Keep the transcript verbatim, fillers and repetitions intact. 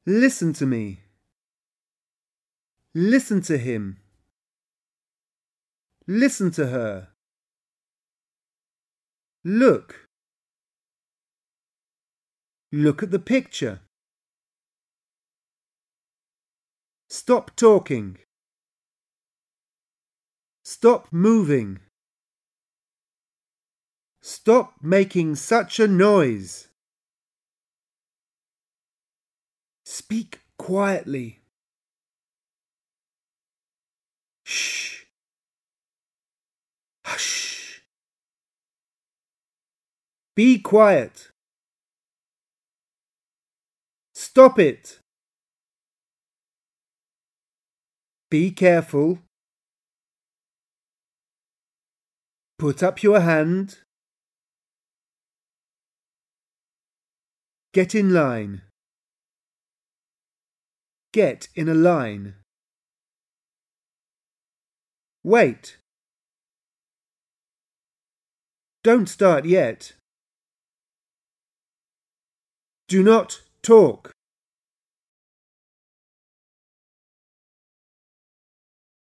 Listen to me. Listen to him. Listen to her. Look. Look at the picture. Stop talking. Stop moving. Stop making such a noise. Speak quietly. Shh. Hush. Be quiet. Stop it. Be careful. Put up your hand. Get in line. Get in a line. Wait. Don't start yet. Do not talk.